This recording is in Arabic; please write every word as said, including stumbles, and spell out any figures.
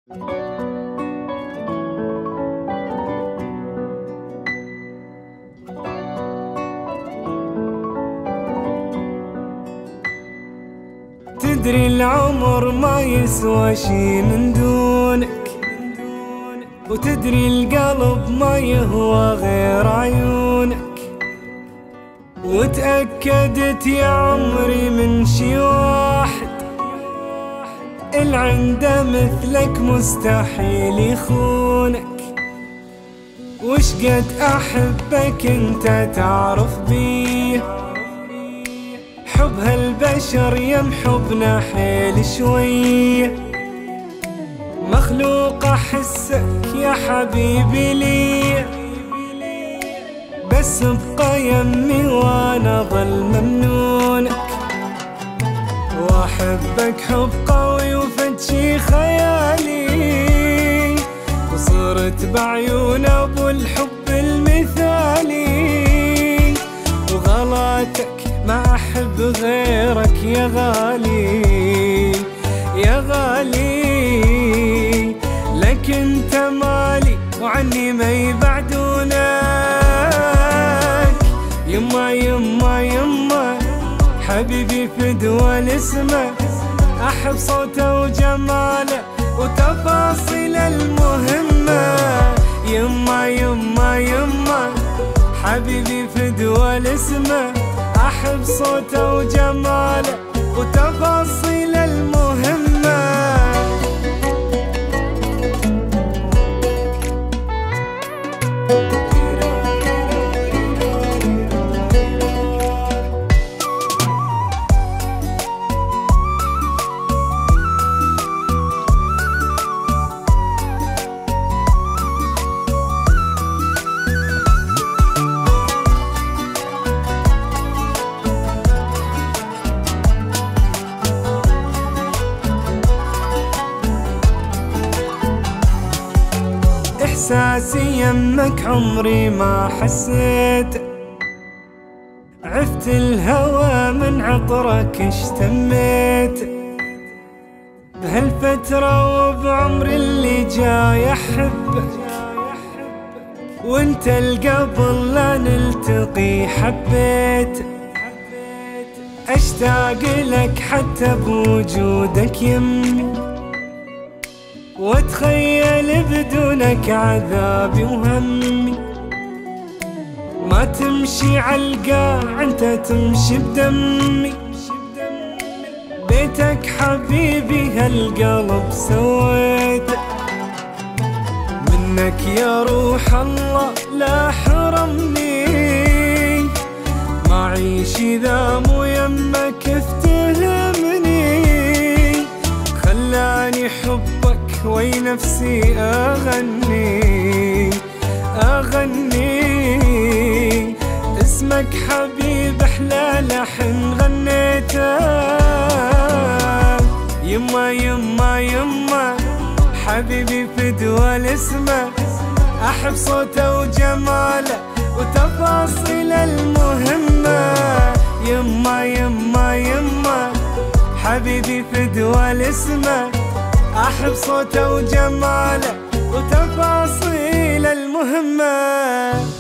تدري العمر ما يسوى شي من دونك، وتدري القلب ما يهوى غير عيونك، وتأكدت يا عمري من شي واحد اللي عنده مثلك مستحيل يخونك. وش قد أحبك انت تعرف بيه، حب هالبشر يمحبنا حيل شوية، مخلوق أحسك يا حبيبي لي، بس ابقى يمي وانا ظل ممنونك. واحبك حب قوي وفتشي خيالي، وصرت بعيون ابو الحب المثالي، وغلاتك ما احب غيرك يا غالي يا غالي، لك انت مالي وعني ما يبعدونك. يما يما يما حبيبي فدوى لاسمه، احب صوته وجماله وتفاصيل المهمه. يما يما يما حبيبي فدوى لاسمه، احب صوته وجماله وتفاصيل المهمه. إحساسي يمك عمري ما حسيت، عفت الهوى من عطرك اشتميت، بهالفترة وبعمري اللي جاي أحبك، وانت القبل لا نلتقي حبيت، أشتاق لك حتى بوجودك يمي، واتخيل بدونك عذابي وهمي. ما تمشي عالقاع انت تمشي بدمي، بيتك حبيبي هالقلب سويته، منك يا روح الله لا حرمني، ما عيش اذا مو يمك افتهمني. خلاني حبك وي نفسي أغني أغني، اسمك حبيب أحلى لحن غنيته. يما يما يما حبيبي فدوى لاسمه، أحب صوته وجماله وتفاصيل المهمة. يما يما يما حبيبي فدوى لاسمه، أحب صوته وجماله وتفاصيل المهمة.